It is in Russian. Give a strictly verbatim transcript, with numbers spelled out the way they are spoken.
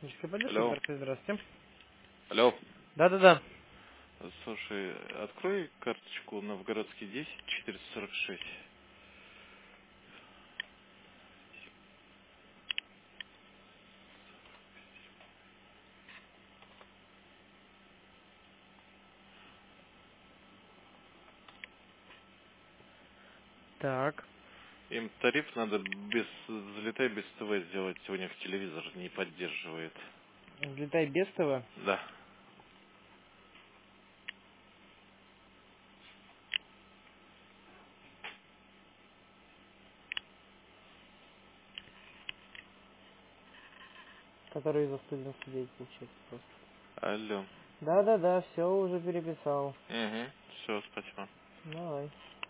Техническая поддержка, Алло. здравствуйте, здравствуйте. Алло. Да-да-да. Слушай, открой карточку Новгородский десять четыреста сорок шесть. Так. Им тариф надо без залетай без ТВ сделать. У них телевизор не поддерживает. Взлетай без ТВ. Да. Который за сто девяносто девять получается просто. Алло. Да-да-да, все уже переписал. Угу. Все, спасибо. Давай.